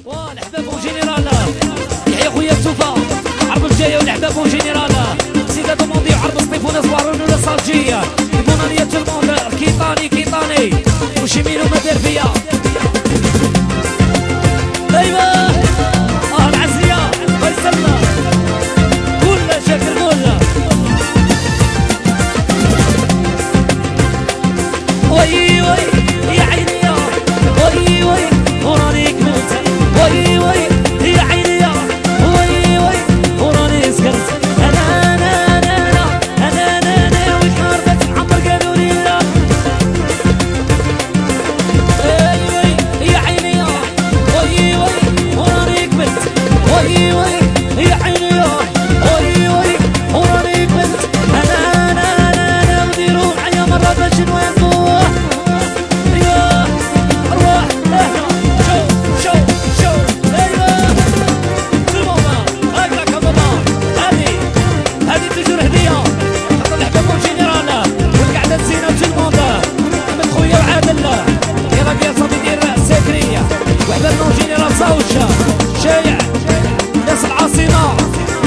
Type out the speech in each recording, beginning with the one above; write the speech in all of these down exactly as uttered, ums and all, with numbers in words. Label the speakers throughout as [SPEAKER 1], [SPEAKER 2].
[SPEAKER 1] والحباب جينيرال يحيى خويا توفا عرض الجايه والحباب جينيرال سيدة دوموندي وعرض سطيفون اسوار ونوستالجية المونانية الموند كيطاني كيطاني وشي ميلو ما دار فيا ايوا اه العزية فيصل كل شكل مولا وي وي يا عيني يا وي وي وراني كملت وي وي يا عيني يا وي وي وراني سكرت انا انا انا انا انا انا والحاربة معمر قالوا لي لا وي وي يا عيني يا وي وي وراني كملت وي وي يا عيني يا وي وي وراني كملت انا انا انا انا وديروا معايا مرة باش نوقفوا شايع ناس العاصمة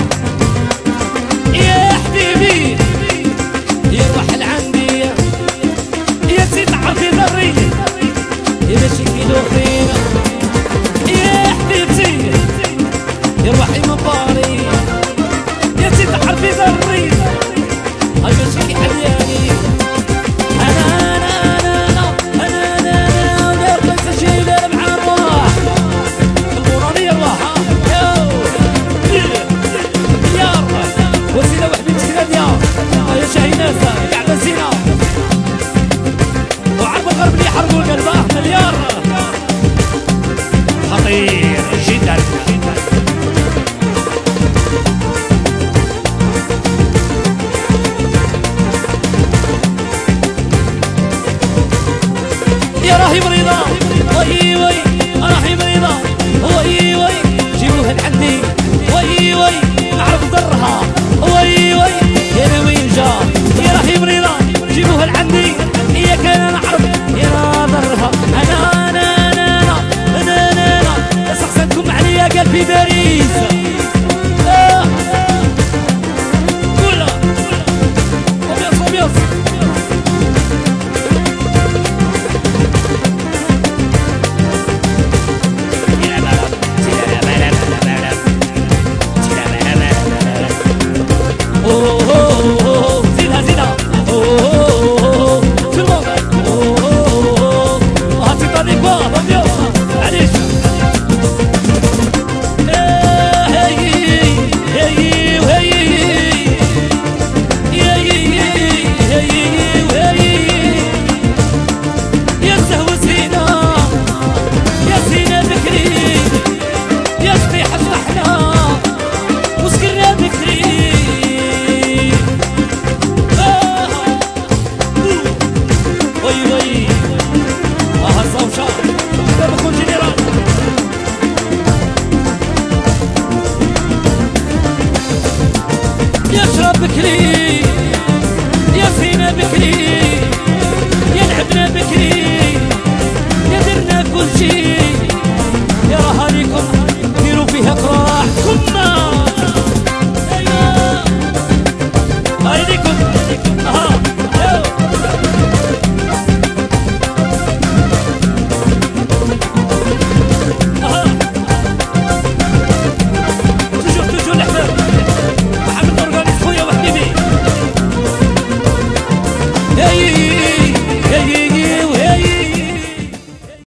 [SPEAKER 1] يا حبيبي يروح لعندي يا سيد عرفي ذري يا ماشي كيلو خير يا حبيبتي يروح من باري يا سيد عرفي ذري هاي ماشي كي حلياني انا انا انا انا انا انا ودار بس شيل مع الروح وسيلة وحبيب سيدة يا شاهيناسة قاعدة زينة وعرب الغرب اللي يحرقوا القلب مليار خطير